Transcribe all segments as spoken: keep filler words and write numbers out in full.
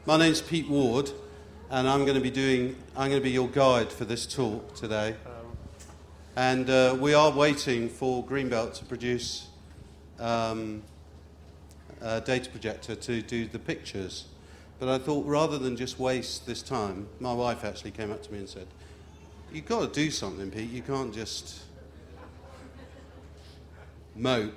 My name's Pete Ward, and I'm going to be doing. I'm going to be your guide for this talk today. Um. And uh, we are waiting for Greenbelt to produce um, a data projector to do the pictures. But I thought rather than just waste this time, my wife actually came up to me and said, "You've got to do something, Pete. You can't just mope."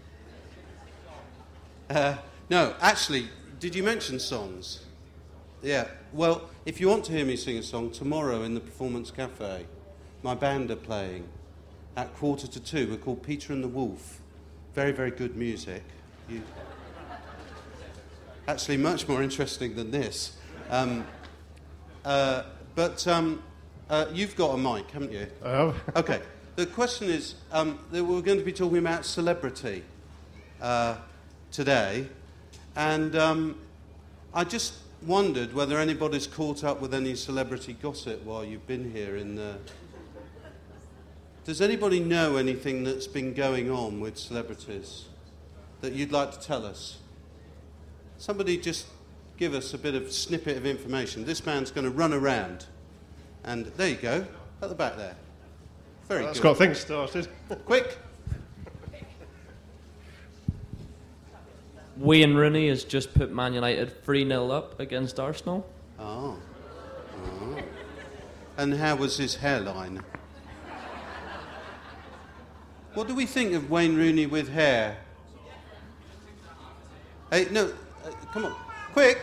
Uh, no, actually, did you mention songs? Yeah. Well, if you want to hear me sing a song, tomorrow in the Performance Cafe, my band are playing at quarter to two. We're called Peter and the Wolf. Very, very good music. You... Actually, much more interesting than this. Um, uh, but um, uh, you've got a mic, haven't you? I have. Okay. The question is, um, that we're going to be talking about celebrity uh, today, and um, I just wondered whether anybody's caught up with any celebrity gossip while you've been here in the... Does anybody know anything that's been going on with celebrities that you'd like to tell us? Somebody just give us a bit of snippet of information. This man's going to run around. And there you go, at the back there. Very well, that's good. Got things started. Quick. Wayne Rooney has just put Man United three nil up against Arsenal. Oh. oh. And how was his hairline? What do we think of Wayne Rooney with hair? Hey, no, uh, come on, quick!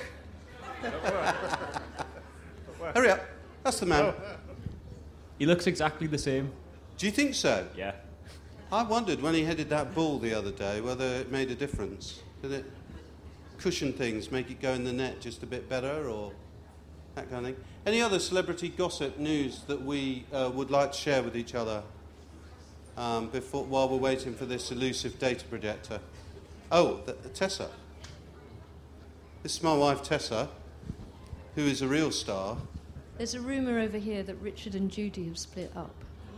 Hurry up, that's the man. He looks exactly the same. Do you think so? Yeah. I wondered when he headed that ball the other day whether it made a difference. Did it cushion things, make it go in the net just a bit better, or that kind of thing? Any other celebrity gossip news that we uh, would like to share with each other um, before while we're waiting for this elusive data projector? Oh, the, the Tessa. This is my wife Tessa, who is a real star. There's a rumour over here that Richard and Judy have split up.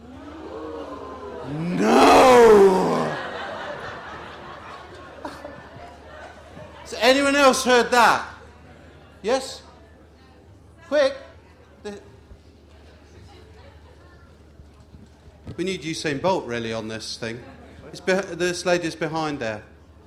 No! Has anyone else heard that? Yes? Quick! The... We need Usain Bolt, really, on this thing. It's be- this lady's behind there.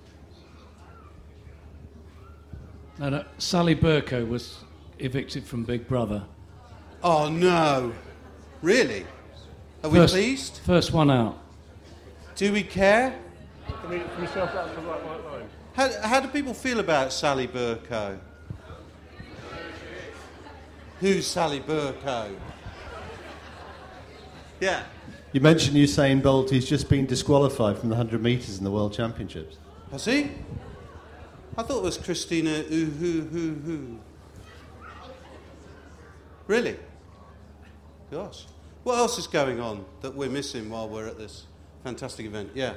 No, no, Sally Burko was evicted from Big Brother. Oh, no. Really? Are we First, pleased? First one out. Do we care? Can we, can we self out to the right, right line? How, how do people feel about Sally Burko? Who's Sally Burko? Yeah. You mentioned Usain Bolt. He's just been disqualified from the one hundred metres in the World Championships. Has he? I thought it was Christina Uhu-hu-hu. Really? Gosh. What else is going on that we're missing while we're at this fantastic event? Yeah.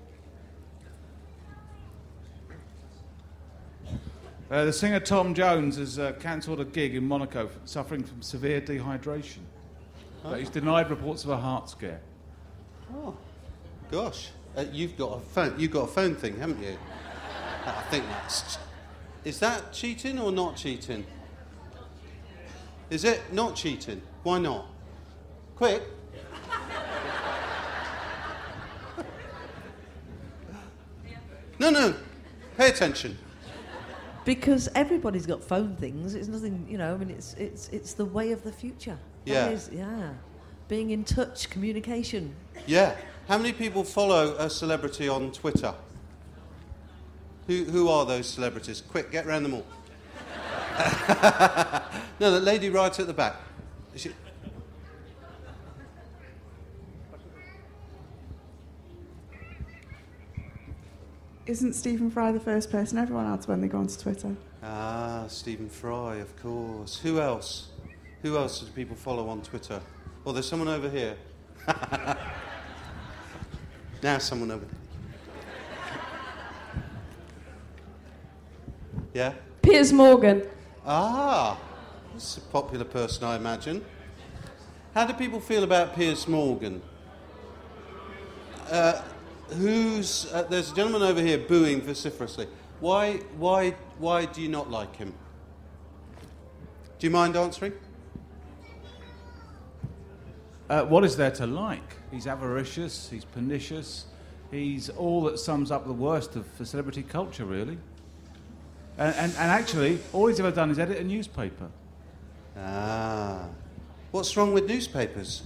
Uh, the singer Tom Jones has uh, cancelled a gig in Monaco, suffering from severe dehydration. Oh. But he's denied reports of a heart scare. Oh, gosh. Uh, you've got a phone. You've got a phone thing, haven't you? I think that's... Is that cheating or not cheating? Is it not cheating? Why not? Quick. No, no. Pay attention. Because everybody's got phone things. It's nothing, you know, I mean, it's it's it's the way of the future. Yeah. That is, yeah. Being in touch, communication. Yeah. How many people follow a celebrity on Twitter? Who who are those celebrities? Quick, get round them all. No, the lady right at the back. Is she... Isn't Stephen Fry the first person everyone adds when they go onto Twitter? Ah, Stephen Fry, of course. Who else? Who else do people follow on Twitter? Well, there's someone over here. Now someone over there. Yeah? Piers Morgan. Ah, that's a popular person, I imagine. How do people feel about Piers Morgan? Uh, who's uh, there's a gentleman over here booing vociferously. Why, why, why do you not like him? Do you mind answering? Uh, what is there to like? He's avaricious, he's pernicious, he's all that sums up the worst of the celebrity culture, really. And, and, and actually, all he's ever done is edit a newspaper. Ah. What's wrong with newspapers?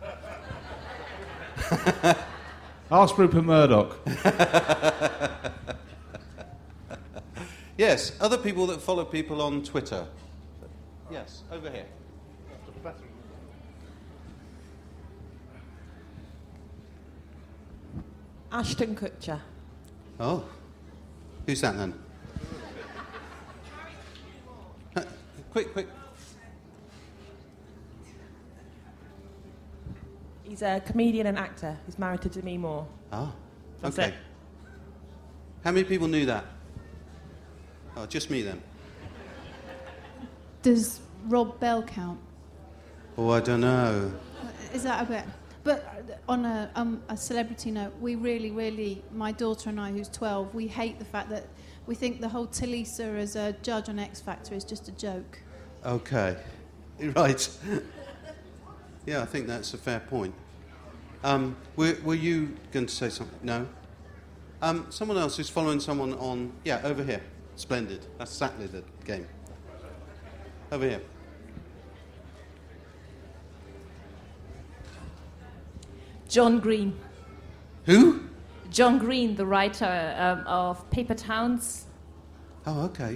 Ask Rupert Murdoch. Yes, other people that follow people on Twitter. Yes, over here. Ashton Kutcher. Oh. Who's that then? Uh, quick, quick. He's a comedian and actor. He's married to Demi Moore. Ah, That's okay. it. How many people knew that? Oh, just me then. Does Rob Bell count? Oh, I don't know. Is that a bit? But on a, um, a celebrity note, we really, really, my daughter and I, who's twelve, we hate the fact that we think the whole Talisa as a judge on X Factor is just a joke. Okay. Right. Yeah, I think that's a fair point. Um, were, were you going to say something? No? Um, someone else who's following someone on... Yeah, over here. Splendid. That's exactly the game. Over here. John Green. Who? John Green, the writer um, of Paper Towns. Oh, okay.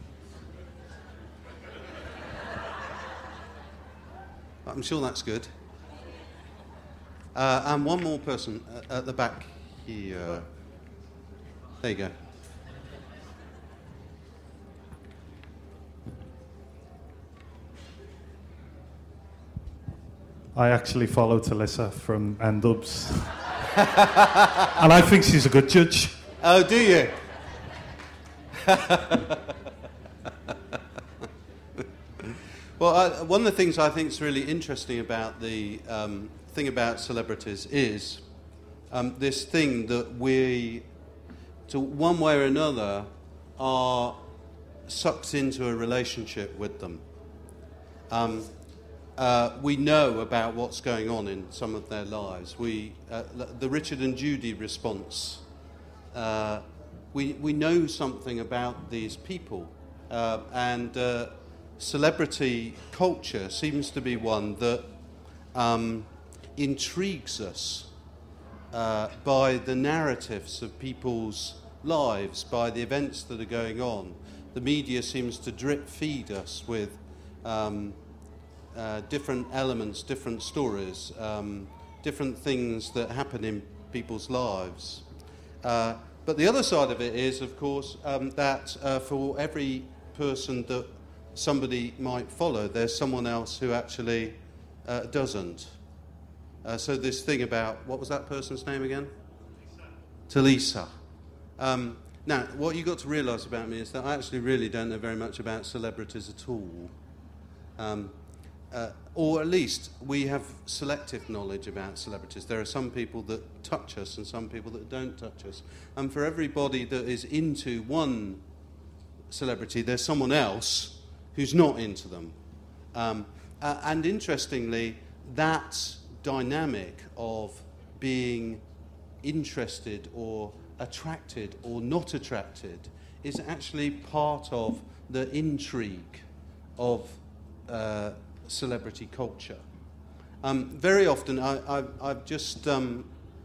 I'm sure that's good. Uh, and one more person at, at the back here. There you go. I actually follow Talisa from N-Dubs. And I think she's a good judge. Oh, do you? Well, I, one of the things I think is really interesting about the um, thing about celebrities is um, this thing that we, to one way or another, are sucked into a relationship with them. Um, uh, we know about what's going on in some of their lives. We, uh, the Richard and Judy response. Uh, we we know something about these people, uh, and. Uh, Celebrity culture seems to be one that um, intrigues us uh, by the narratives of people's lives, by the events that are going on. The media seems to drip feed us with um, uh, different elements, different stories, um, different things that happen in people's lives. Uh, but the other side of it is, of course, um, that uh, for every person that somebody might follow, there's someone else who actually uh, doesn't. Uh, so this thing about, what was that person's name again? Talisa. Um, now, what you've got to realise about me is that I actually really don't know very much about celebrities at all. Um, uh, or at least we have selective knowledge about celebrities. There are some people that touch us and some people that don't touch us. And for everybody that is into one celebrity, there's someone else who's not into them. Um, uh, and interestingly, that dynamic of being interested or attracted or not attracted is actually part of the intrigue of uh, celebrity culture. Um, very often, I, I've, I've just um,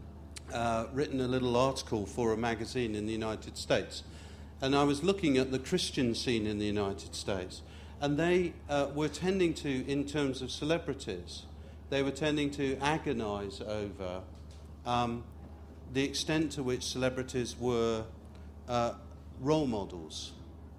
uh, written a little article for a magazine in the United States, and I was looking at the Christian scene in the United States. And they uh, were tending to, in terms of celebrities, they were tending to agonise over um, the extent to which celebrities were uh, role models.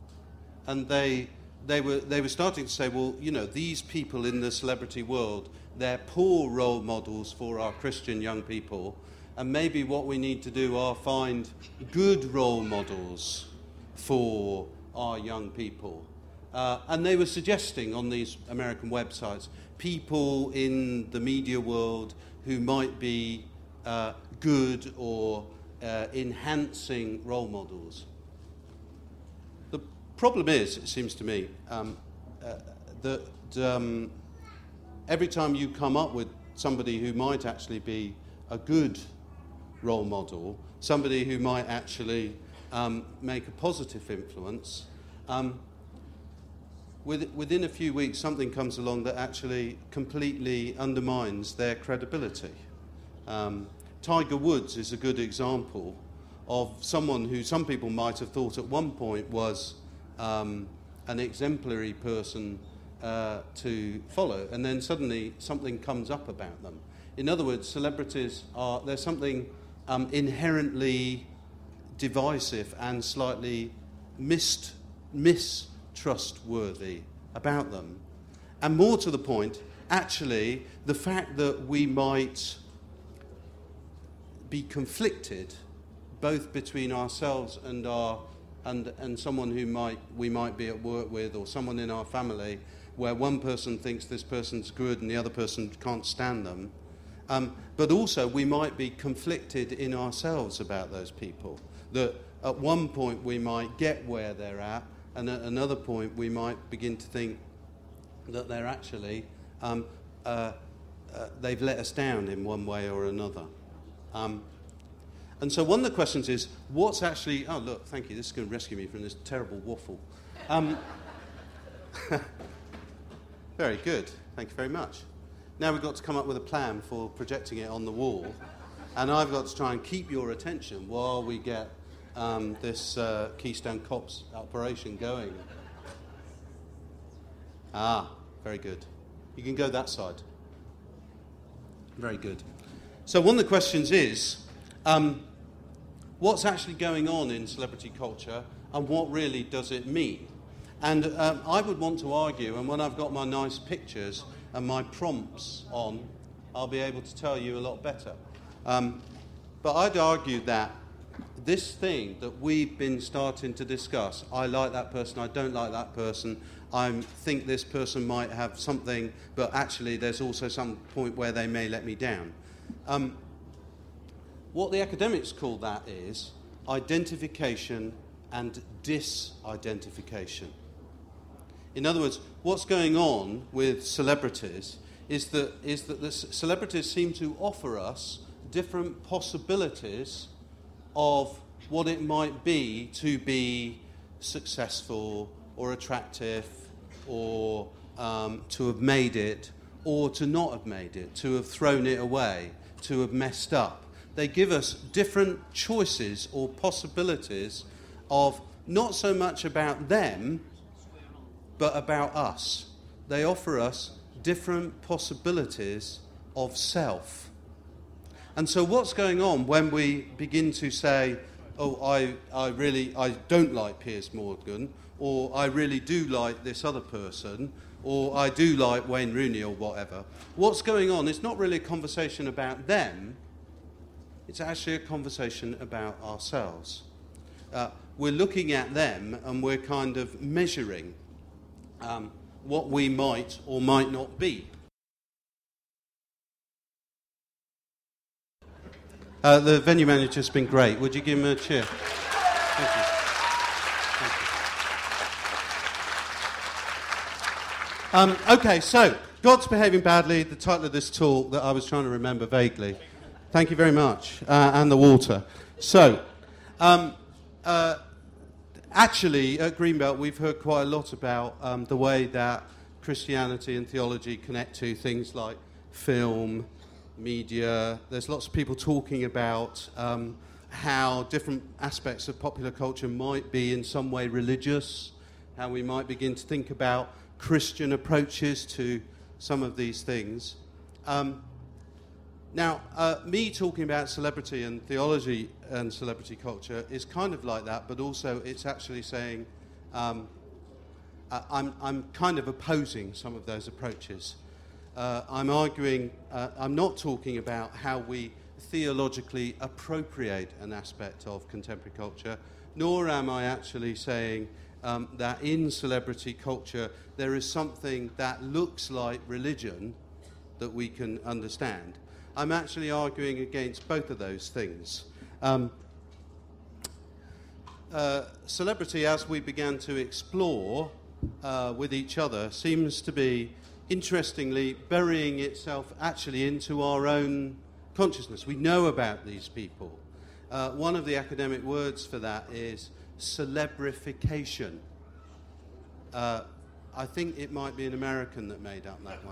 And they they were they were starting to say, well, you know, these people in the celebrity world, they're poor role models for our Christian young people, and maybe what we need to do are find good role models for our young people. Uh, and they were suggesting on these American websites people in the media world who might be uh, good or uh, enhancing role models. The problem is, it seems to me, um, uh, that um, every time you come up with somebody who might actually be a good role model, somebody who might actually um, make a positive influence, um, with, within a few weeks something comes along that actually completely undermines their credibility. Um, Tiger Woods is a good example of someone who some people might have thought at one point was um, an exemplary person uh, to follow, and then suddenly something comes up about them. In other words, celebrities are, there's something um, inherently divisive and slightly mist, mistrustworthy about them. And more to the point, actually, the fact that we might be conflicted both between ourselves and our and and someone who might we might be at work with, or someone in our family, where one person thinks this person's good and the other person can't stand them. Um, but also we might be conflicted in ourselves about those people. That at one point we might get where they're at, and at another point we might begin to think that they're actually um, uh, uh, they've let us down in one way or another. Um, And so one of the questions is, what's actually... Oh, look, thank you. This is going to rescue me from this terrible waffle. Um, very good. Thank you very much. Now we've got to come up with a plan for projecting it on the wall. And I've got to try and keep your attention while we get um, this uh, Keystone Cops operation going. Ah, very good. You can go that side. Very good. So one of the questions is... Um, what's actually going on in celebrity culture, and what really does it mean? And um, I would want to argue, and when I've got my nice pictures and my prompts on, I'll be able to tell you a lot better. Um, but I'd argue that this thing that we've been starting to discuss, I like that person, I don't like that person, I think this person might have something, but actually there's also some point where they may let me down. Um, What the academics call that is identification and disidentification. In other words, what's going on with celebrities is that, is that the celebrities seem to offer us different possibilities of what it might be to be successful or attractive, or um, to have made it, or to not have made it, to have thrown it away, to have messed up. They give us different choices or possibilities of not so much about them, but about us. They offer us different possibilities of self. And so what's going on when we begin to say, oh, I, I really, I don't like Piers Morgan, or I really do like this other person, or I do like Wayne Rooney or whatever. What's going on? It's not really a conversation about them. It's actually a conversation about ourselves. Uh, we're looking at them and we're kind of measuring um, what we might or might not be. Uh, the venue manager's been great. Would you give him a cheer? Thank you. Thank you. Um, okay, so, God's Behaving Badly, the title of this talk that I was trying to remember vaguely. Thank you very much, uh, and the water. So, um, uh, actually, at Greenbelt, we've heard quite a lot about um, the way that Christianity and theology connect to things like film, media. There's lots of people talking about um, how different aspects of popular culture might be in some way religious, how we might begin to think about Christian approaches to some of these things. Um, Now, uh, me talking about celebrity and theology and celebrity culture is kind of like that, but also it's actually saying um, uh, I'm, I'm kind of opposing some of those approaches. Uh, I'm arguing, uh, I'm not talking about how we theologically appropriate an aspect of contemporary culture, nor am I actually saying um, that in celebrity culture there is something that looks like religion that we can understand. I'm actually arguing against both of those things. Um, uh, celebrity, as we began to explore uh, with each other seems to be, interestingly, burying itself actually into our own consciousness. We know about these people. Uh, one of the academic words for that is celebrification. Uh, I think it might be an American that made up that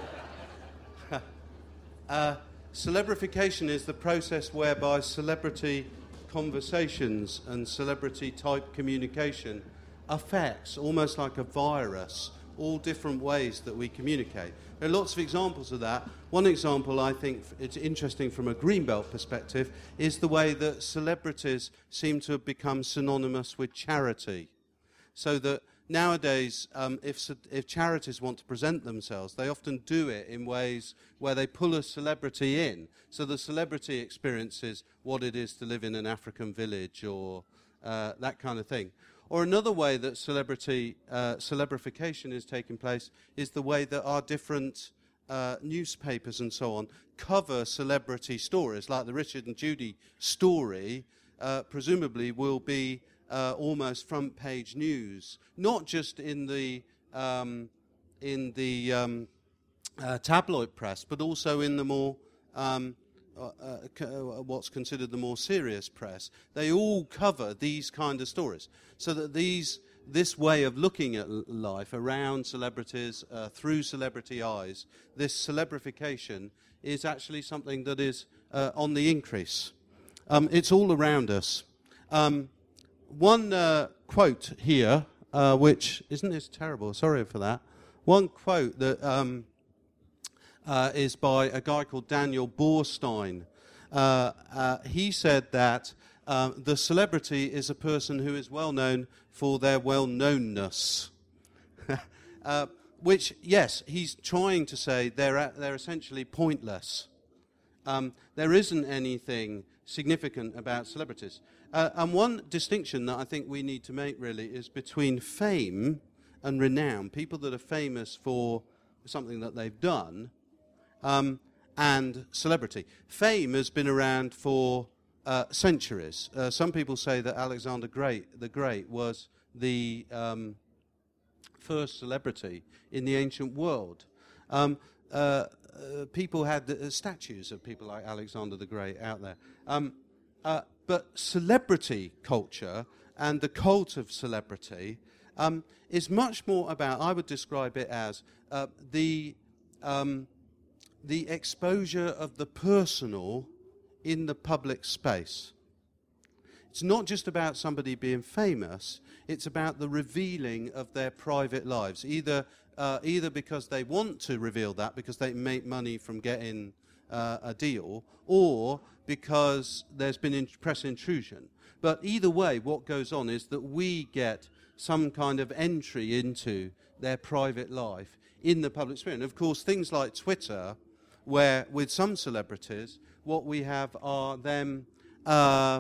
one. uh, celebrification is the process whereby celebrity conversations and celebrity-type communication affects, almost like a virus, all different ways that we communicate. There are lots of examples of that. One example I think it's interesting from a Greenbelt perspective is the way that celebrities seem to have become synonymous with charity. So that nowadays, um, if, if charities want to present themselves, they often do it in ways where they pull a celebrity in. So the celebrity experiences what it is to live in an African village or uh, that kind of thing. Or another way that celebrity uh, celebrification is taking place is the way that our different uh, newspapers and so on cover celebrity stories, like the Richard and Judy story, uh, presumably will be uh, almost front page news, not just in the um, in the um, uh, tabloid press, but also in the more um, Uh, uh, what's considered the more serious press. They all cover these kind of stories, so that these this way of looking at l- life around celebrities uh, through celebrity eyes, this celebrification is actually something that is uh, on the increase. Um, it's all around us. Um, one uh, quote here, uh, which isn't this terrible? Sorry for that. One quote that. Um, Uh, is by a guy called Daniel Borstein. Uh, uh, he said that uh, the celebrity is a person who is well known for their well-knownness. uh, which, yes, he's trying to say they're, they're essentially pointless. Um, there isn't anything significant about celebrities. Uh, and one distinction that I think we need to make, really, is between fame and renown. People that are famous for something that they've done, Um, and celebrity. Fame has been around for uh, centuries. Uh, some people say that Alexander Great, the Great was the um, first celebrity in the ancient world. Um, uh, uh, people had uh, statues of people like Alexander the Great out there. Um, uh, but celebrity culture and the cult of celebrity um, is much more about, I would describe it as uh, the... Um, the exposure of the personal in the public space. It's not just about somebody being famous, it's about the revealing of their private lives, either uh, either because they want to reveal that, because they make money from getting uh, a deal, or because there's been in- press intrusion. But either way, what goes on is that we get some kind of entry into their private life in the public sphere. And of course, things like Twitter, where with some celebrities, what we have are them uh,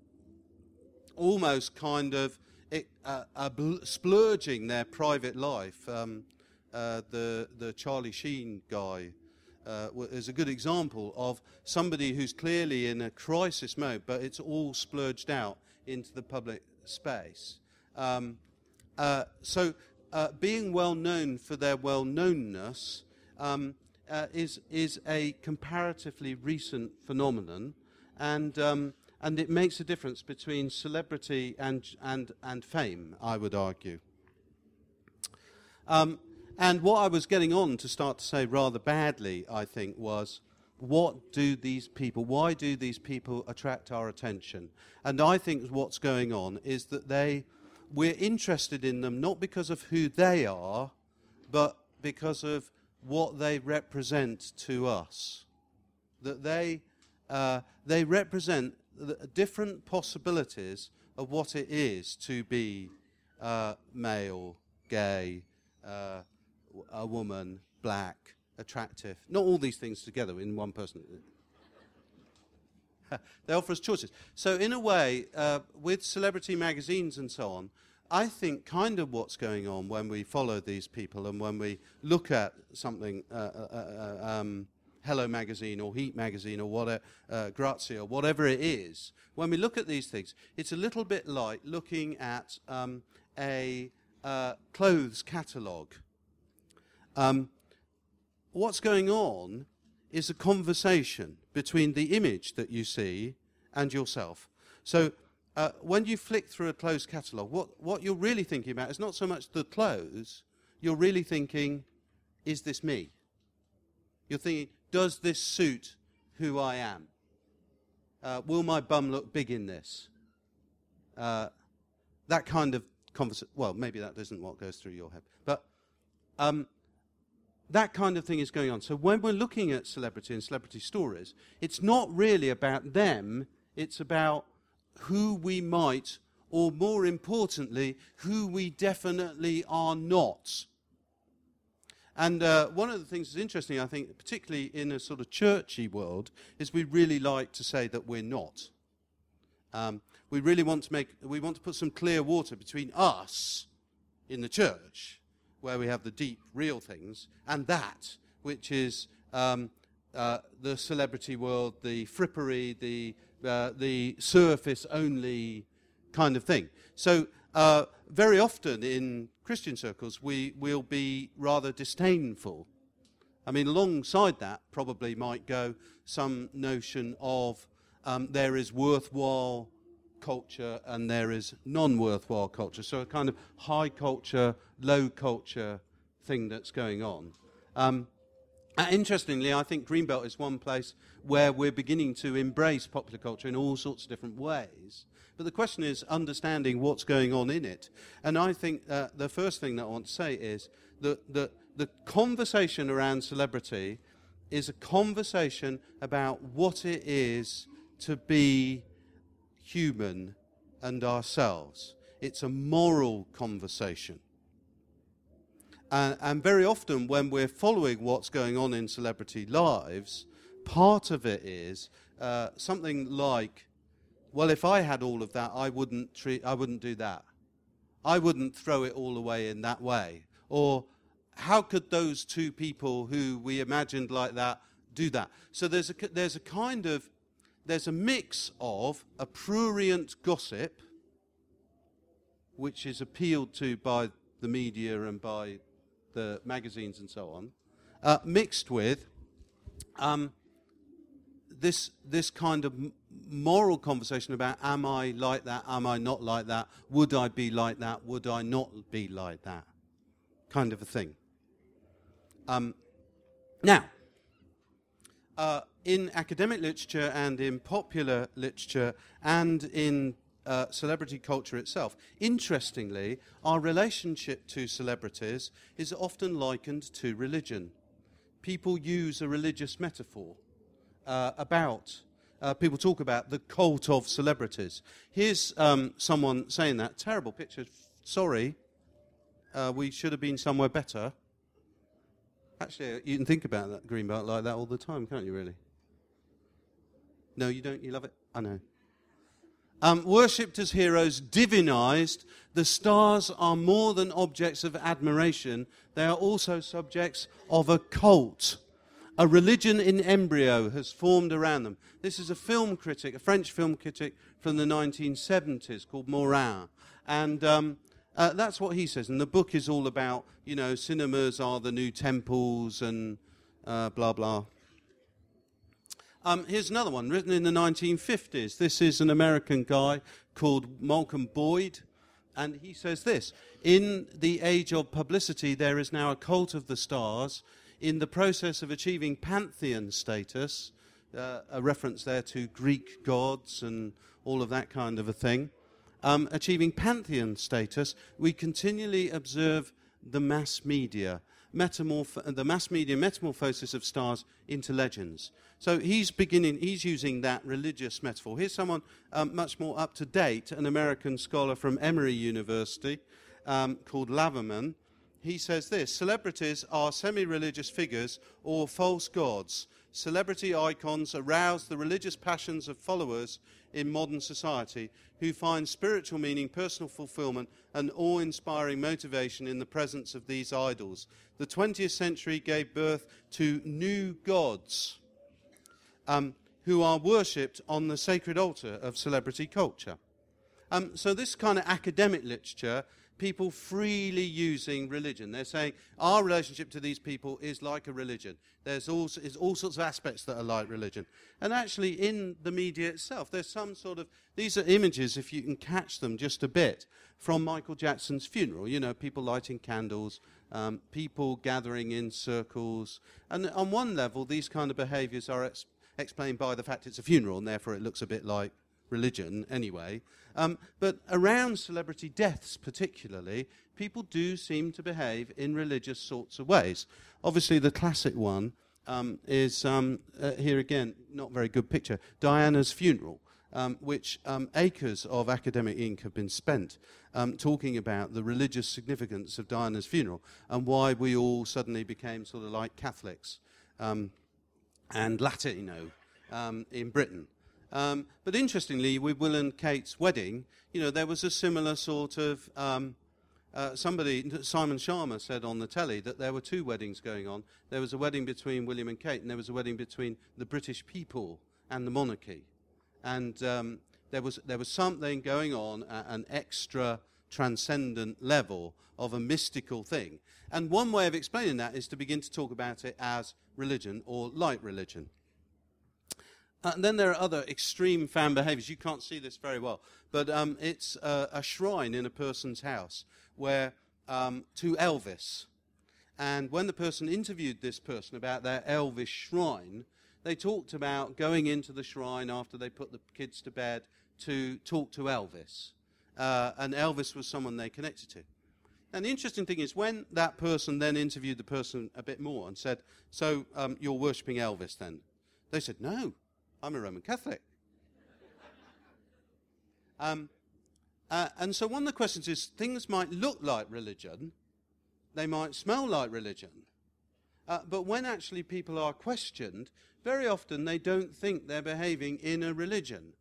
almost kind of uh, uh, bl- splurging their private life. Um, uh, the the Charlie Sheen guy uh, is a good example of somebody who's clearly in a crisis mode, but it's all splurged out into the public space. Um, uh, so uh, being well known for their well-knownness um, Uh, is is a comparatively recent phenomenon, and um, and it makes a difference between celebrity and and and fame, I would argue. Um, and what I was getting on to start to say rather badly, I think, was what do these people? Why do these people attract our attention? And I think what's going on is that they we're interested in them not because of who they are, but because of what they represent to us. That they uh, they represent the different possibilities of what it is to be uh, male, gay, uh, a woman, black, attractive. Not all these things together in one person. They offer us choices. So in a way, uh, with celebrity magazines and so on, I think kind of what's going on when we follow these people and when we look at something, uh, uh, uh, um, Hello Magazine or Heat Magazine or whatever, uh, Grazia or whatever it is, when we look at these things, it's a little bit like looking at um, a uh, clothes catalogue, um, what's going on is a conversation between the image that you see and yourself. So uh, when you flick through a clothes catalogue, what, what you're really thinking about is not so much the clothes, you're really thinking, is this me? You're thinking, does this suit who I am? Uh, will my bum look big in this? Uh, that kind of conversation. Well, maybe that isn't what goes through your head. But um, that kind of thing is going on. So when we're looking at celebrity and celebrity stories, it's not really about them. It's about who we might, or more importantly, who we definitely are not. And uh, one of the things that's interesting, I think, particularly in a sort of churchy world, is we really like to say that we're not. Um, we really want to make, we want to put some clear water between us in the church, where we have the deep, real things, and that, which is um, uh, the celebrity world, the frippery, the uh, the surface-only kind of thing. So uh, very often in Christian circles, we will be rather disdainful. I mean, alongside that probably might go some notion of um, there is worthwhile culture and there is non-worthwhile culture. So a kind of high culture, low culture thing that's going on. Um, Uh, interestingly, I think Greenbelt is one place where we're beginning to embrace popular culture in all sorts of different ways. But the question is understanding what's going on in it. And I think uh, the first thing that I want to say is that the, the conversation around celebrity is a conversation about what it is to be human and ourselves. It's a moral conversation. Uh, and very often when we're following what's going on in celebrity lives, part of it is uh, something like, well, if I had all of that, I wouldn't treat, I wouldn't do that. I wouldn't throw it all away in that way. Or how could those two people who we imagined like that do that? So there's a, there's a kind of, there's a mix of a prurient gossip, which is appealed to by the media and by the magazines and so on, uh, mixed with um, this this kind of m- moral conversation about, am I like that, am I not like that, would I be like that, would I not be like that, kind of a thing. Um, now, uh, in academic literature and in popular literature and in Uh, celebrity culture itself. Interestingly, our relationship to celebrities is often likened to religion. People use a religious metaphor uh, about, uh, people talk about the cult of celebrities. Here's um, someone saying that. Terrible picture. Sorry, uh, we should have been somewhere better. Actually, you can think about that Greenbelt like that all the time, can't you, really? No, you don't? You love it? I know. Um, worshipped as heroes, divinized, the stars are more than objects of admiration. They are also subjects of a cult. A religion in embryo has formed around them. This is a film critic, a French film critic from the nineteen seventies called Morin. And um, uh, that's what he says. And the book is all about, you know, cinemas are the new temples and uh, blah, blah. Um, here's another one, written in the nineteen fifties. This is an American guy called Malcolm Boyd, and he says this: in the age of publicity, there is now a cult of the stars in the process of achieving pantheon status, uh, a reference there to Greek gods and all of that kind of a thing. Um, achieving pantheon status, we continually observe the mass media. Metamorph- the mass media metamorphosis of stars into legends. So he's beginning, he's using that religious metaphor. Here's someone um, much more up to date, an American scholar from Emory University um, called Laverman. He says this: celebrities are semi-religious figures or false gods. Celebrity icons arouse the religious passions of followers in modern society who find spiritual meaning, personal fulfillment, and awe-inspiring motivation in the presence of these idols. The twentieth century gave birth to new gods um, who are worshipped on the sacred altar of celebrity culture. Um, so this kind of academic literature people freely using religion. They're saying our relationship to these people is like a religion. There's all, is all sorts of aspects that are like religion. And actually in the media itself, there's some sort of, these are images, if you can catch them just a bit, from Michael Jackson's funeral. You know, people lighting candles, um, people gathering in circles. And on one level, these kind of behaviours are ex- explained by the fact it's a funeral, and therefore it looks a bit like religion anyway. Um, but around celebrity deaths particularly, people do seem to behave in religious sorts of ways. Obviously the classic one um, is, um, uh, here again, not very good picture, Diana's funeral, um, which um, acres of academic ink have been spent um, talking about the religious significance of Diana's funeral and why we all suddenly became sort of like Catholics um, and Latino um, in Britain. Um, but interestingly, with Will and Kate's wedding, you know, there was a similar sort of, um, uh, somebody, Simon Sharma said on the telly that there were two weddings going on. There was a wedding between William and Kate, and there was a wedding between the British people and the monarchy. And um, there was there was something going on at an extra transcendent level of a mystical thing. And one way of explaining that is to begin to talk about it as religion or like religion. Uh, and then there are other extreme fan behaviours. You can't see this very well, but um, it's uh, a shrine in a person's house where um, to Elvis. And when the person interviewed this person about their Elvis shrine, they talked about going into the shrine after they put the kids to bed to talk to Elvis. Uh, and Elvis was someone they connected to. And the interesting thing is when that person then interviewed the person a bit more and said, so um, you're worshipping Elvis then? They said, no. I'm a Roman Catholic. um, uh, and so one of the questions is, things might look like religion, they might smell like religion, uh, but when actually people are questioned, very often they don't think they're behaving in a religion.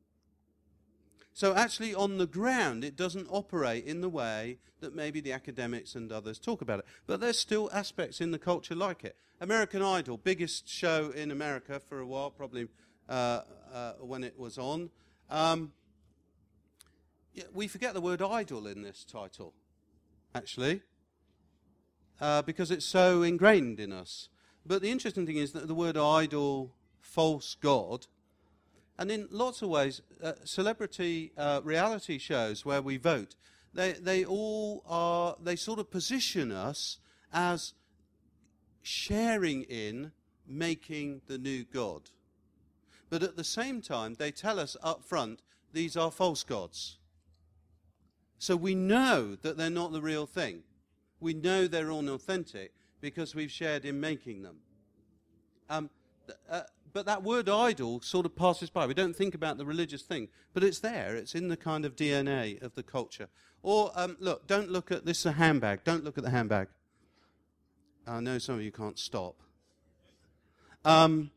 So actually on the ground it doesn't operate in the way that maybe the academics and others talk about it. But there's still aspects in the culture like it. American Idol, biggest show in America for a while, probably uh, uh, when it was on. Um, yeah, we forget the word idol in this title, actually, uh, because it's so ingrained in us. But the interesting thing is that the word idol, false god, and in lots of ways, uh, celebrity uh, reality shows where we vote, they they all are, they sort of position us as sharing in making the new God. But at the same time, they tell us up front, these are false gods. So we know that they're not the real thing. We know they're unauthentic because we've shared in making them. Um, uh, but that word idol sort of passes by. We don't think about the religious thing, but it's there. It's in the kind of D N A of the culture. Or, um, look, don't look at, this is a handbag. Don't look at the handbag. I know some of you can't stop. Um,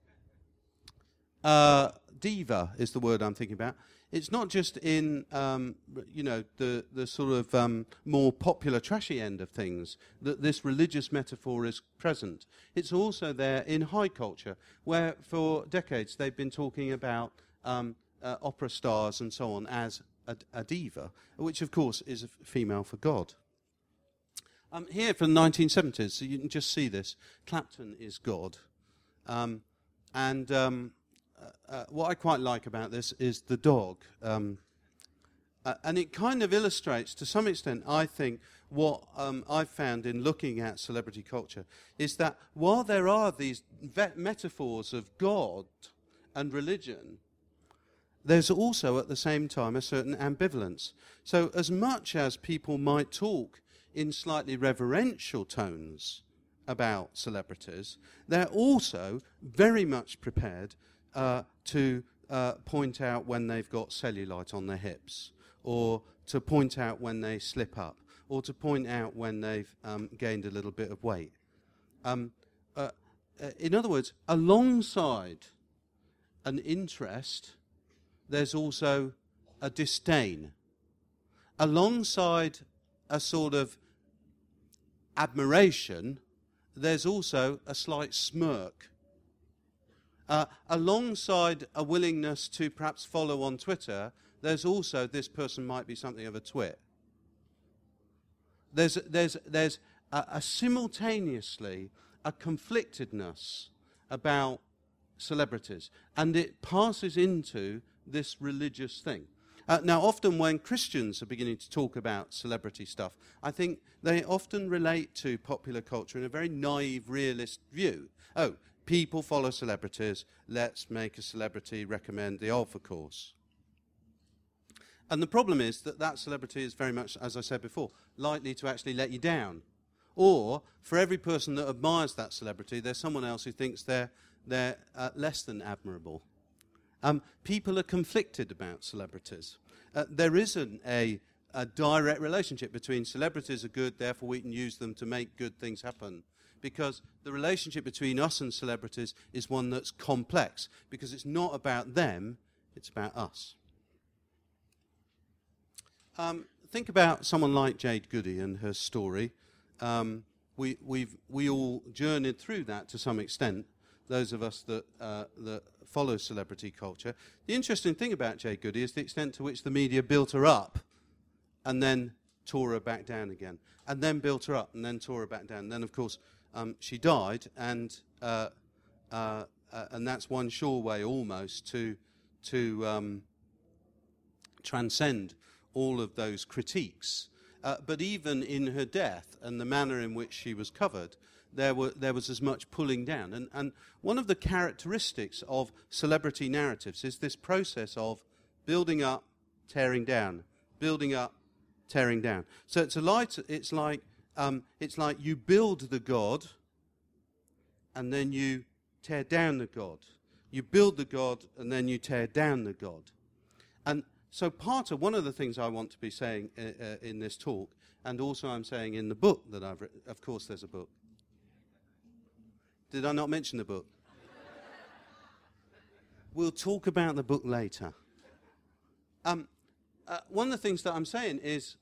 uh, diva is the word I'm thinking about. It's not just in, um, you know, the, the sort of um, more popular, trashy end of things that this religious metaphor is present. It's also there in high culture, where for decades they've been talking about um, uh, opera stars and so on as a, a diva, which of course is a female for God. Um, here from the nineteen seventies, so you can just see this. Clapton is God. Um, and um, uh, uh, what I quite like about this is the dog. Um, uh, and it kind of illustrates, to some extent, I think, what um, I've found in looking at celebrity culture, is that while there are these vet metaphors of God and religion, there's also at the same time a certain ambivalence. So as much as people might talk in slightly reverential tones about celebrities, they're also very much prepared uh, to uh, point out when they've got cellulite on their hips, or to point out when they slip up, or to point out when they've um, gained a little bit of weight. Um, uh, in other words, alongside an interest, there's also a disdain. Alongside a sort of admiration, there's also a slight smirk. Uh, alongside a willingness to perhaps follow on Twitter, there's also this person might be something of a twit. there's there's there's a, a simultaneously a conflictedness about celebrities, and it passes into this religious thing. Uh, now, often when Christians are beginning to talk about celebrity stuff, I think they often relate to popular culture in a very naive, realist view. Oh, people follow celebrities, let's make a celebrity recommend the Alpha Course. And the problem is that that celebrity is very much, as I said before, likely to actually let you down. Or, for every person that admires that celebrity, there's someone else who thinks they're, they're uh, less than admirable. Um, people are conflicted about celebrities. Uh, there isn't a, a direct relationship between celebrities are good, therefore we can use them to make good things happen. Because the relationship between us and celebrities is one that's complex. Because it's not about them, it's about us. Um, think about someone like Jade Goody and her story. Um, we, we've, we all journeyed through that to some extent, those of us that, uh, that follow celebrity culture. The interesting thing about Jade Goody is the extent to which the media built her up and then tore her back down again, and then built her up and then tore her back down. And then, of course, um, she died, and uh, uh, uh, and that's one sure way almost to, to um, transcend all of those critiques. Uh, but even in her death and the manner in which she was covered, there were there was as much pulling down. And, and one of the characteristics of celebrity narratives is this process of building up, tearing down, building up, tearing down. So it's a light, it's like um, it's like you build the god, and then you tear down the god. You build the god, and then you tear down the god. And so part of one of the things I want to be saying uh, uh, in this talk, and also I'm saying in the book that I've written, of course there's a book. Did I not mention the book? We'll talk about the book later. Um, uh, one of the things that I'm saying is,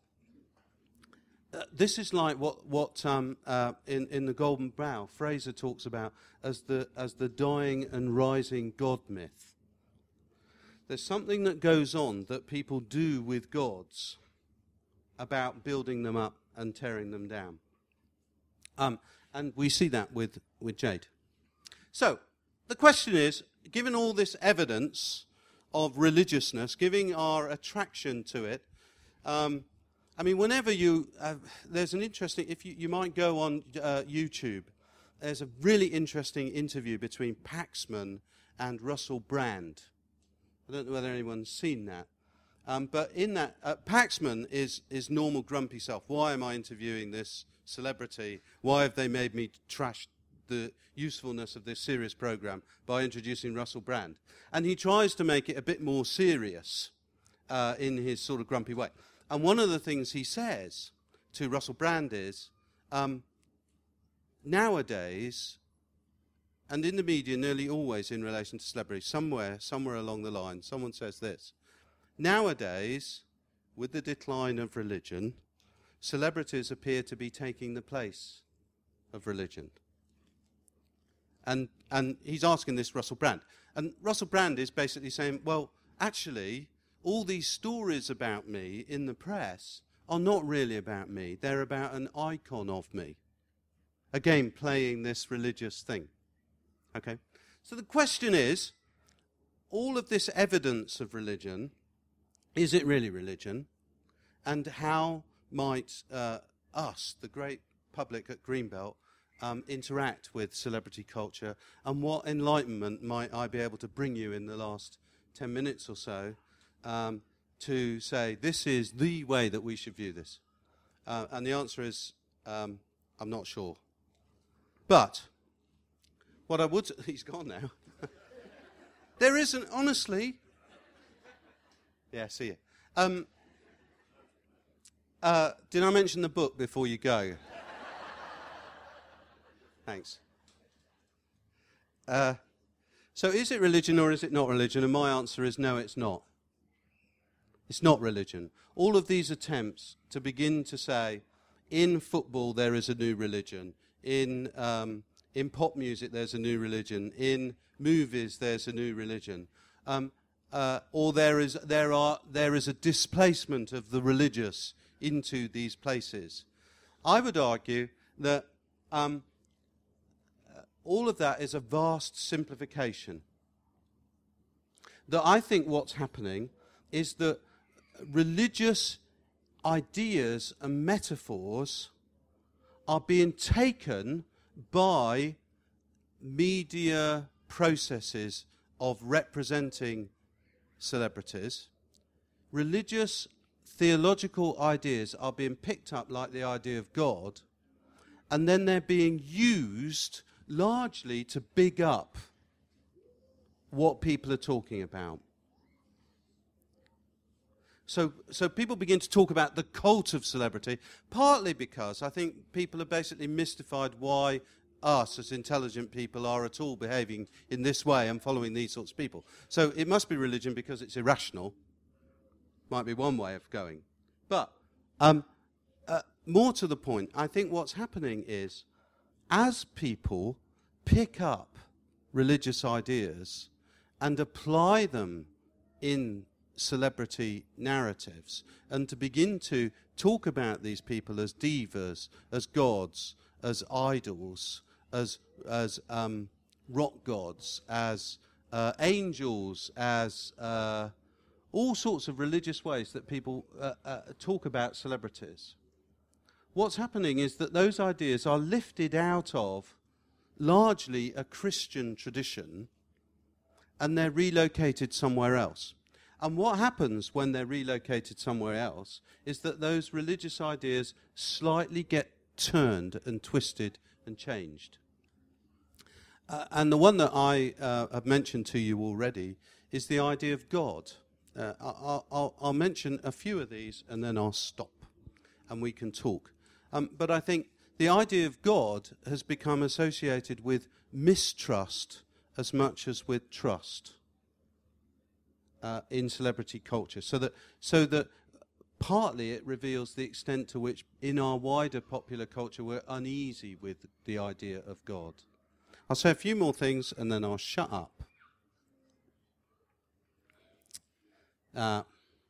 uh, this is like what, what um, uh, in, in The Golden Bough, Fraser talks about as the, as the dying and rising God myth. There's something that goes on that people do with gods about building them up and tearing them down. Um, and we see that with, with Jade. So, the question is, given all this evidence of religiousness, giving our attraction to it, um, I mean, whenever you, uh, there's an interesting, if you, you might go on uh, YouTube, there's a really interesting interview between Paxman and Russell Brand. I don't know whether anyone's seen that. Um, but in that, uh, Paxman is, is normal grumpy self. Why am I interviewing this celebrity? Why have they made me trash the usefulness of this serious program by introducing Russell Brand? And he tries to make it a bit more serious uh, in his sort of grumpy way. And one of the things he says to Russell Brand is, um, nowadays, and in the media nearly always in relation to celebrities, somewhere, somewhere along the line, someone says this, nowadays, with the decline of religion, celebrities appear to be taking the place of religion. And and he's asking this Russell Brand. And Russell Brand is basically saying, well, actually, all these stories about me in the press are not really about me. They're about an icon of me. Again, playing this religious thing. Okay? So the question is, all of this evidence of religion, is it really religion? And how might uh, us, the great public at Greenbelt, um, interact with celebrity culture, and what enlightenment might I be able to bring you in the last ten minutes or so um, to say this is the way that we should view this? Uh, and the answer is, um, I'm not sure. But what I would... He's gone now. There isn't, honestly... Yeah, see you. Um, uh, did I mention the book before you go? Thanks. Uh, so is it religion or is it not religion? And my answer is no, it's not. It's not religion. All of these attempts to begin to say, in football there is a new religion, in um, in pop music there's a new religion, in movies there's a new religion, um, uh, or there is there are there is a displacement of the religious into these places. I would argue that um, all of that is a vast simplification. That I think what's happening is that religious ideas and metaphors are being taken by media processes of representing celebrities. Religious theological ideas are being picked up like the idea of God, and then they're being used largely to big up what people are talking about. So, so people begin to talk about the cult of celebrity, partly because I think people are basically mystified why us as intelligent people are at all behaving in this way and following these sorts of people. So it must be religion because it's irrational. Might be one way of going. But um, uh, more to the point, I think what's happening is as people pick up religious ideas and apply them in celebrity narratives and to begin to talk about these people as divas, as gods, as idols, as as um, rock gods, as uh, angels, as uh, all sorts of religious ways that people uh, uh, talk about celebrities. What's happening is that those ideas are lifted out of largely a Christian tradition and they're relocated somewhere else. And what happens when they're relocated somewhere else is that those religious ideas slightly get turned and twisted and changed. Uh, and the one that I uh, have mentioned to you already is the idea of God. Uh, I'll, I'll, I'll mention a few of these and then I'll stop and we can talk. Um, but I think the idea of God has become associated with mistrust as much as with trust. Uh, in celebrity culture, so that so that partly it reveals the extent to which in our wider popular culture we're uneasy with the idea of God. I'll say a few more things and then I'll shut up. Uh,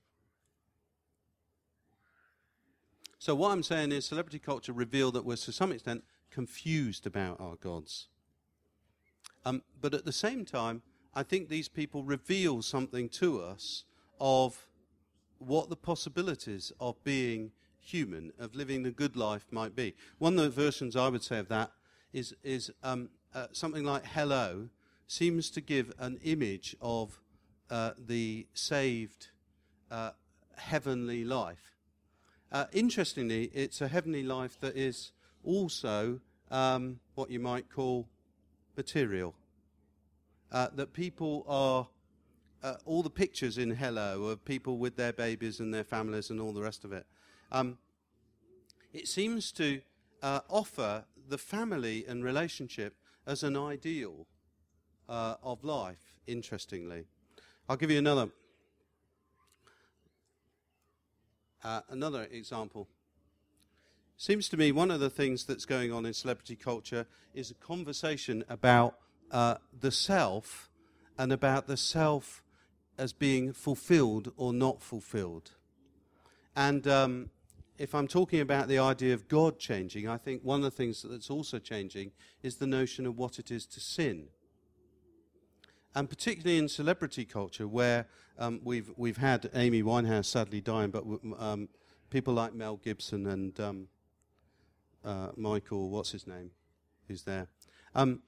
so what I'm saying is celebrity culture revealed that we're to some extent confused about our gods. Um, but at the same time, I think these people reveal something to us of what the possibilities of being human, of living a good life might be. One of the versions I would say of that is, is um, uh, something like Hello seems to give an image of uh, the saved uh, heavenly life. Uh, interestingly, it's a heavenly life that is also um, what you might call material. Uh, that people are, uh, all the pictures in Hello of people with their babies and their families and all the rest of it, um, it seems to uh, offer the family and relationship as an ideal uh, of life, interestingly. I'll give you another, uh, another example. Seems to me one of the things that's going on in celebrity culture is a conversation about Uh, the self and about the self as being fulfilled or not fulfilled. And um, if I'm talking about the idea of God changing, I think one of the things that's also changing is the notion of what it is to sin. And particularly in celebrity culture, where um, we've we've had Amy Winehouse sadly dying, but um, people like Mel Gibson and um, uh, Michael, what's his name, who's there. Um,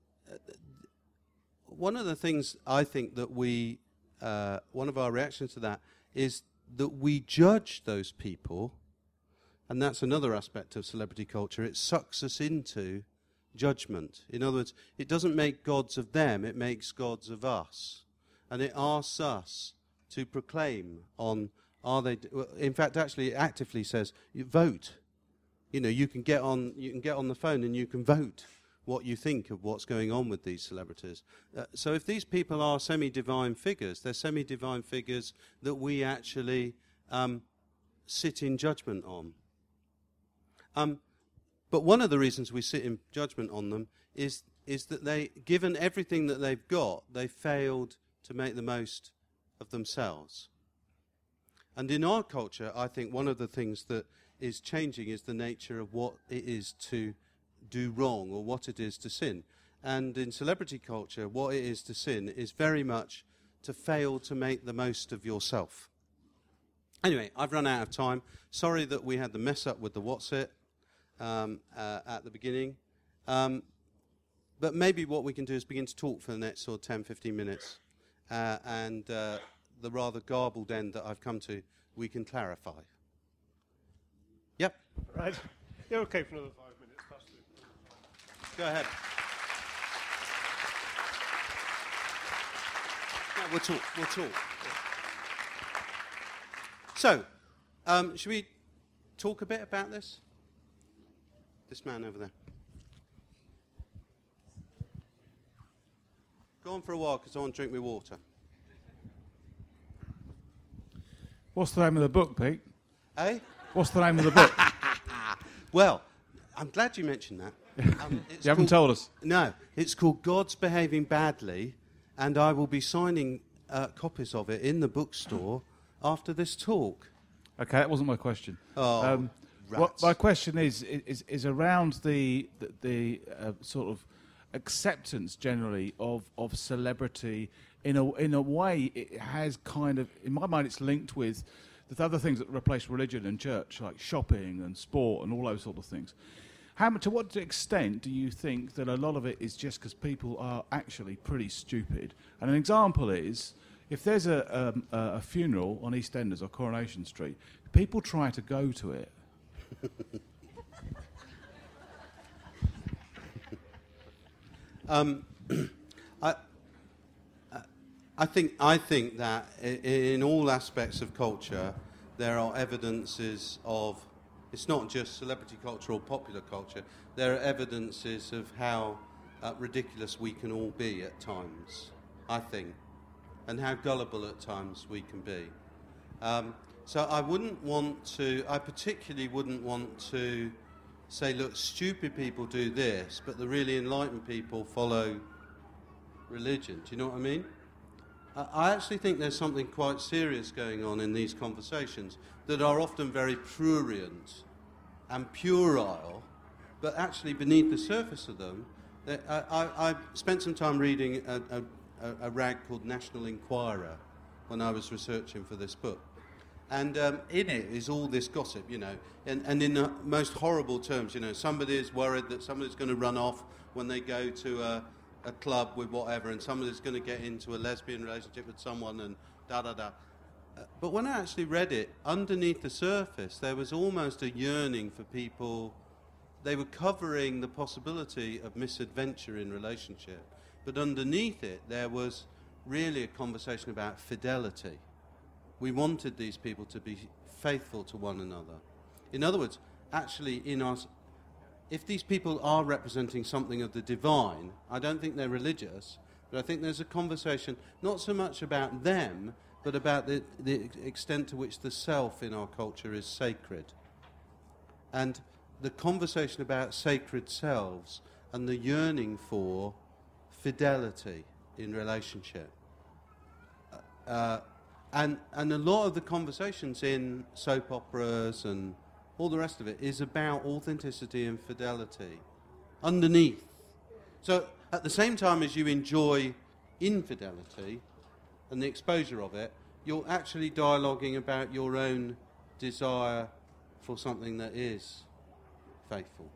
One of the things I think that we, uh, one of our reactions to that is that we judge those people, and that's another aspect of celebrity culture. It sucks us into judgment. In other words, it doesn't make gods of them, it makes gods of us. And it asks us to proclaim on, are they, in fact, actually it actively says, you vote. You know, you can get on, you can get on the phone and you can vote what you think of what's going on with these celebrities. Uh, so if these people are semi-divine figures, they're semi-divine figures that we actually um, sit in judgment on. Um, but one of the reasons we sit in judgment on them is, is that they, given everything that they've got, they failed to make the most of themselves. And in our culture, I think one of the things that is changing is the nature of what it is to do wrong or what it is to sin. And in celebrity culture, what it is to sin is very much to fail to make the most of yourself. Anyway, I've run out of time. Sorry that we had the mess up with the what's it um, uh, at the beginning. Um, but maybe what we can do is begin to talk for the next sort of ten, fifteen minutes. Uh, and uh, the rather garbled end that I've come to, we can clarify. Yep. Right. You're okay for another five minutes. That's it. Go ahead. No, we'll talk. We'll talk. So, um, should we talk a bit about this? This man over there. Go on for a while because I want to drink my water. What's the name of the book, Pete? Eh? What's the name of the book? Well, I'm glad you mentioned that. Um, You haven't told us. No, it's called God's Behaving Badly, and I will be signing uh, copies of it in the bookstore after this talk. Okay, that wasn't my question. Oh, um, rats. what my question is is is around the the, the uh, sort of acceptance generally of, of celebrity. In a in a way, it has kind of, in my mind, it's linked with the other things that replace religion and church, like shopping and sport and all those sort of things. How much, to what extent do you think that a lot of it is just because people are actually pretty stupid? And an example is, if there's a, um, a funeral on EastEnders or Coronation Street, people try to go to it. um, I, I think I think that in all aspects of culture, there are evidences of. It's not just celebrity culture or popular culture. There are evidences of how uh, ridiculous we can all be at times, I think, and how gullible at times we can be. Um, so I wouldn't want to, I particularly wouldn't want to say, look, stupid people do this, but the really enlightened people follow religion. Do you know what I mean? I actually think there's something quite serious going on in these conversations that are often very prurient and puerile, but actually beneath the surface of them, I, I, I spent some time reading a, a, a rag called National Enquirer when I was researching for this book. And um, in it is all this gossip, you know, and, and in the most horrible terms, you know, somebody is worried that somebody's going to run off when they go to a a club with whatever, and somebody's going to get into a lesbian relationship with someone, and da-da-da. Uh, but when I actually read it, underneath the surface, there was almost a yearning for people. They were covering the possibility of misadventure in relationship, but underneath it, there was really a conversation about fidelity. We wanted these people to be faithful to one another. In other words, actually, in our if these people are representing something of the divine, I don't think they're religious, but I think there's a conversation not so much about them, but about the, the extent to which the self in our culture is sacred. And the conversation about sacred selves and the yearning for fidelity in relationship. Uh, and, and a lot of the conversations in soap operas and all the rest of it is about authenticity and fidelity underneath. So at the same time as you enjoy infidelity and the exposure of it, you're actually dialoguing about your own desire for something that is faithful.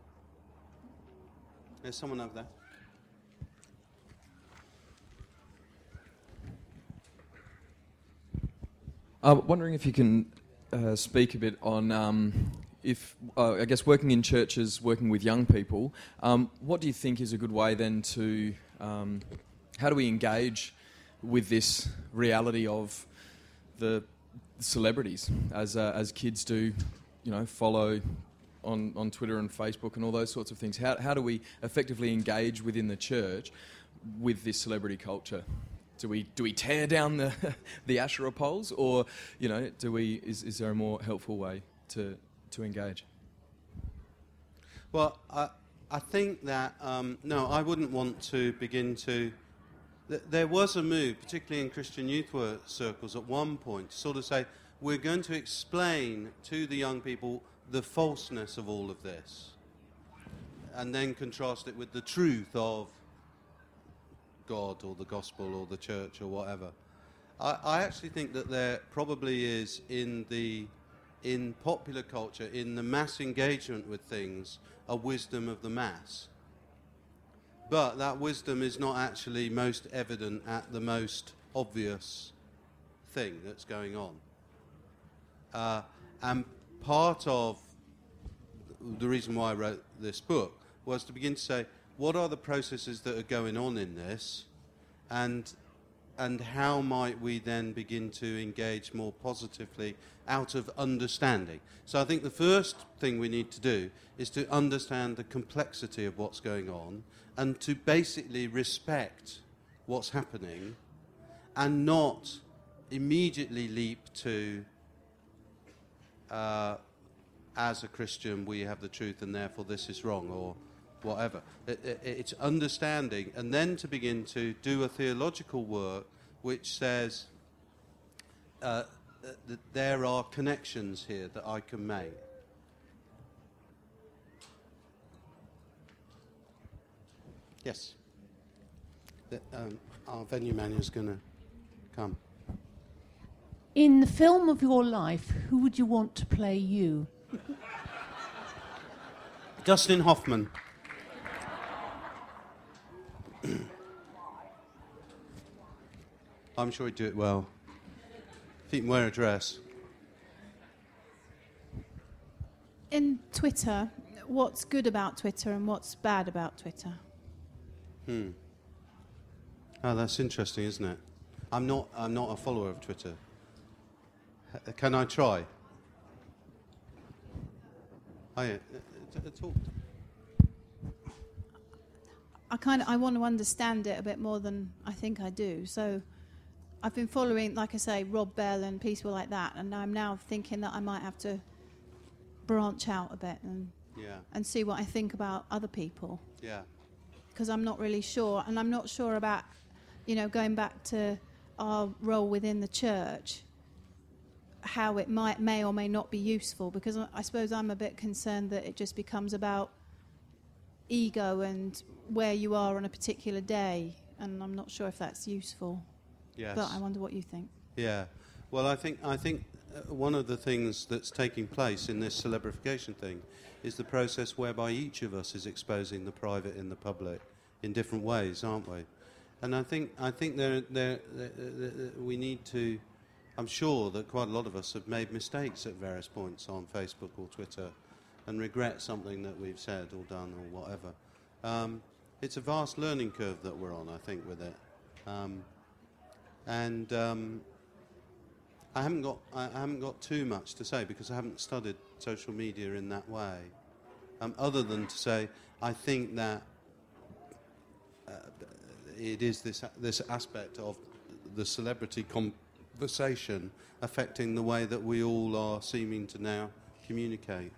There's someone over there. I'm wondering if you can Uh, speak a bit on um, if, uh, I guess, working in churches, working with young people, um, what do you think is a good way then to, um, how do we engage with this reality of the celebrities as uh, as kids do, you know, follow on, on Twitter and Facebook and all those sorts of things? How, how do we effectively engage within the church with this celebrity culture? Do we do we tear down the the Asherah poles, or you know, do we is is there a more helpful way to to engage? Well, I I think that um, no, I wouldn't want to begin to. Th- there was a move, particularly in Christian youth work circles, at one point to sort of say we're going to explain to the young people the falseness of all of this, and then contrast it with the truth of God or the gospel or the church or whatever. I, I actually think that there probably is in the in popular culture, in the mass engagement with things, a wisdom of the mass. But that wisdom is not actually most evident at the most obvious thing that's going on. Uh, and part of the reason why I wrote this book was to begin to say, what are the processes that are going on in this, and and how might we then begin to engage more positively out of understanding? So I think the first thing we need to do is to understand the complexity of what's going on and to basically respect what's happening and not immediately leap to, uh, as a Christian, we have the truth and therefore this is wrong, or whatever. It, it, it's understanding, and then to begin to do a theological work which says uh, that there are connections here that I can make. Yes. The, um, our venue manager is going to come. In the film of your life, who would you want to play you? Dustin Hoffman. I'm sure he'd do it well. If he can wear a dress. In Twitter, what's good about Twitter and what's bad about Twitter? Hmm. Oh, that's interesting, isn't it? I'm not. I'm not a follower of Twitter. H- can I try? Oh, yeah. Uh, uh, talk. I kind of I want to understand it a bit more than I think I do. So I've been following, like I say, Rob Bell and people like that, and I'm now thinking that I might have to branch out a bit and yeah. and see what I think about other people. Yeah. Because I'm not really sure, and I'm not sure about, you know, going back to our role within the church, how it might may or may not be useful. Because I, I suppose I'm a bit concerned that it just becomes about ego and where you are on a particular day, and I'm not sure if that's useful. Yes. But I wonder what you think. Yeah. Well, I think I think uh, one of the things that's taking place in this celebrification thing is the process whereby each of us is exposing the private in the public in different ways, aren't we? And I think I think there, there, there, there we need to. I'm sure that quite a lot of us have made mistakes at various points on Facebook or Twitter, and regret something that we've said or done or whatever. Um, it's a vast learning curve that we're on, I think, with it. Um, and um, I haven't got I haven't got too much to say because I haven't studied social media in that way, um, other than to say I think that uh, it is this this aspect of the celebrity conversation affecting the way that we all are seeming to now communicate.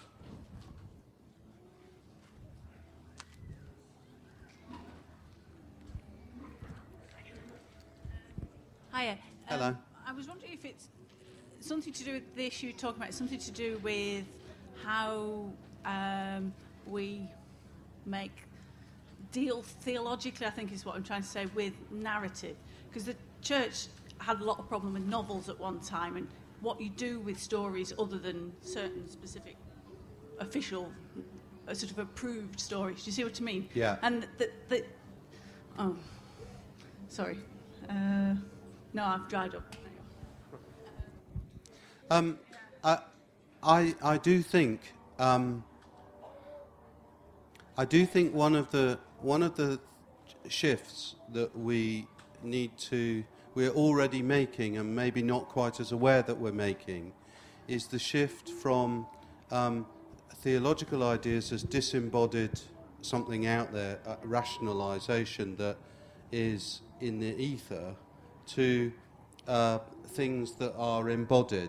Hiya. Hello. Um, I was wondering if it's something to do with the issue you're talking about, something to do with how um, we make deal theologically, I think is what I'm trying to say, with narrative. Because the church had a lot of problem with novels at one time, and what you do with stories other than certain specific official, uh, sort of approved stories. Do you see what I mean? Yeah. And the, the oh, sorry. Uh, no, I've dried up. Um, I, I, I do think, um, I do think one of the one of the shifts that we need to, we're already making, and maybe not quite as aware that we're making, is the shift from um, theological ideas as disembodied something out there, uh, rationalisation that is in the ether, to uh, things that are embodied.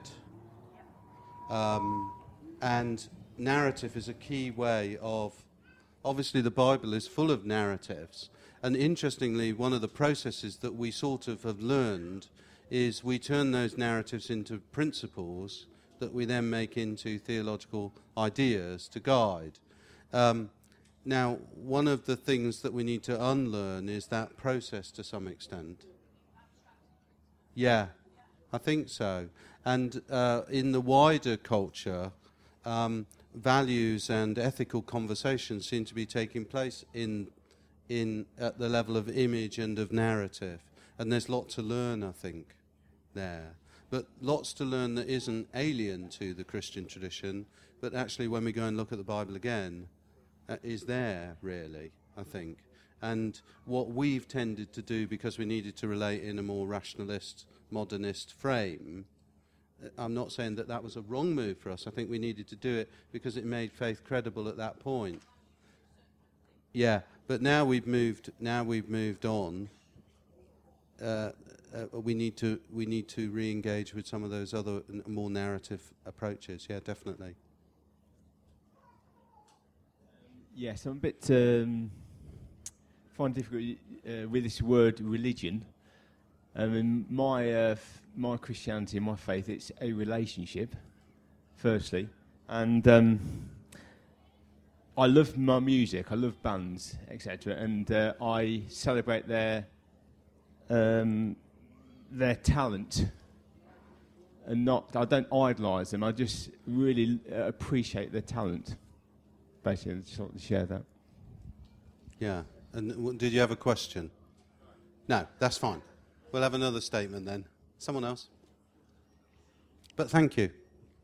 Um, and narrative is a key way of... Obviously, the Bible is full of narratives. And interestingly, one of the processes that we sort of have learned is we turn those narratives into principles that we then make into theological ideas to guide. Um, now, one of the things that we need to unlearn is that process to some extent. Yeah, I think so. And uh, in the wider culture, um, values and ethical conversations seem to be taking place in in at the level of image and of narrative. And there's lots to learn, I think, there. But lots to learn that isn't alien to the Christian tradition, but actually when we go and look at the Bible again, uh, is there, really, I think. And what we've tended to do, because we needed to relate in a more rationalist, modernist frame, I'm not saying that that was a wrong move for us. I think we needed to do it because it made faith credible at that point. Yeah, but now we've moved. Now we've moved on. Uh, uh, we need to we need to re-engage with some of those other n- more narrative approaches. Yeah, definitely. Yes, I'm a bit um, find it difficult uh, with this word religion. I mean, my uh, f- my Christianity, my faith, it's a relationship, firstly, and um, I love my music. I love bands, et cetera, and uh, I celebrate their um, their talent, and not. I don't idolise them. I just really uh, appreciate their talent. Basically, I just want to share that. Yeah. And w- did you have a question? No, that's fine. We'll have another statement then. Someone else? But thank you.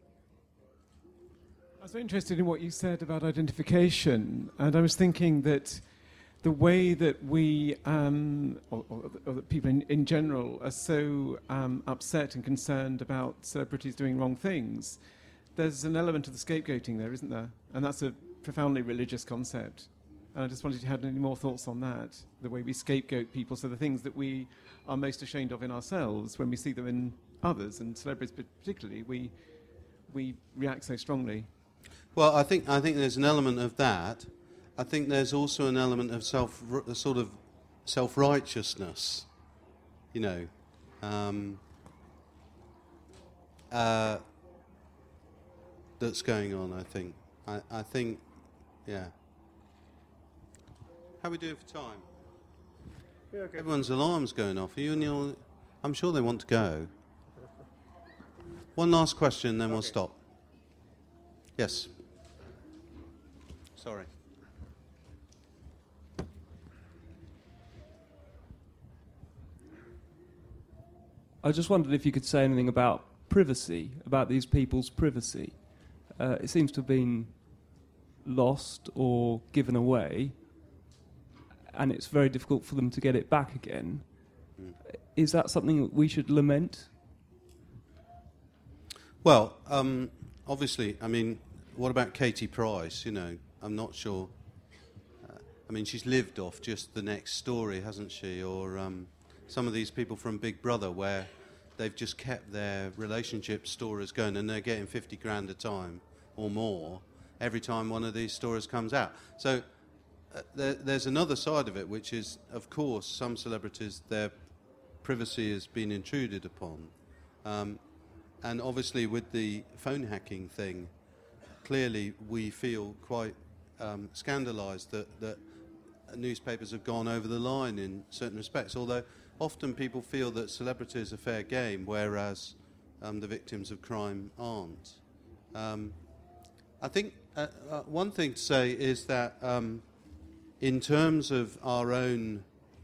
I was very interested in what you said about identification, and I was thinking that the way that we, um, or, or, or that people in, in general, are so um, upset and concerned about celebrities doing wrong things, there's an element of the scapegoating there, isn't there? And that's a profoundly religious concept. And I just wondered if you had any more thoughts on that, the way we scapegoat people, so the things that we are most ashamed of in ourselves, when we see them in others, and celebrities particularly, we we react so strongly. Well, I think I think there's an element of that. I think there's also an element of self, r- sort of self-righteousness, you know. Um, uh, that's going on, I think. I, I think, yeah. How are we doing for time? Yeah, okay. Everyone's alarm's going off. Are you and your, I'm sure they want to go. One last question, then we'll stop. Yes. Sorry. I just wondered if you could say anything about privacy, about these people's privacy. Uh, it seems to have been lost or given away, and it's very difficult for them to get it back again. Mm. Is that something that we should lament? Well, um, obviously, I mean, what about Katie Price? You know, I'm not sure. Uh, I mean, she's lived off just the next story, hasn't she? Or um, some of these people from Big Brother, where they've just kept their relationship stories going, and they're getting fifty grand a time or more every time one of these stories comes out. So uh, there, there's another side of it, which is, of course, some celebrities, their privacy has been intruded upon. Um, and obviously with the phone hacking thing, clearly we feel quite um, scandalised that, that newspapers have gone over the line in certain respects, although often people feel that celebrities are fair game, whereas um, the victims of crime aren't. Um, I think uh, uh, one thing to say is that um, in terms of our own,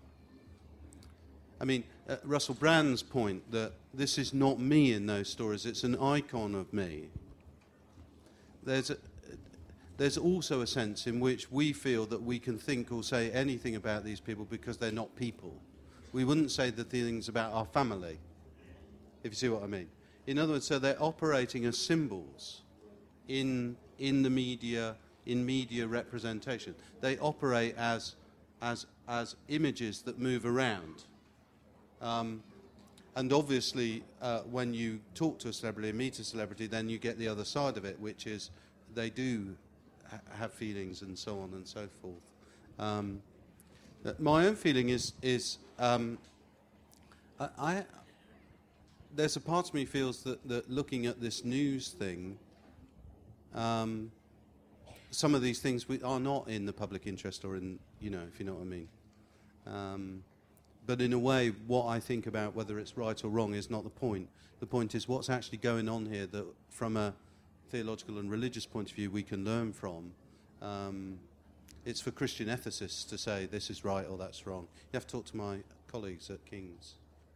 I mean, uh, Russell Brand's point that this is not me in those stories, it's an icon of me. There's a, there's also a sense in which we feel that we can think or say anything about these people because they're not people. We wouldn't say the things about our family, if you see what I mean. In other words, so they're operating as symbols in in the media, in media representation. They operate as as as images that move around. Um, and obviously, uh, when you talk to a celebrity and meet a celebrity, then you get the other side of it, which is they do ha- have feelings and so on and so forth. Um, my own feeling is is um, I, I there's a part of me feels that, that looking at this news thing, um, some of these things we are not in the public interest or in, you know, if you know what I mean. Um, but in a way, what I think about whether it's right or wrong is not the point. The point is what's actually going on here that from a theological and religious point of view we can learn from. Um, it's for Christian ethicists to say this is right or that's wrong. You have to talk to my colleagues at King's.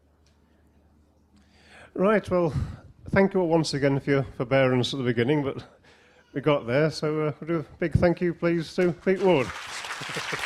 Right, well, thank you all once again for your forbearance at the beginning, but we got there, so uh, we'll do a big thank you, please, to Pete Ward.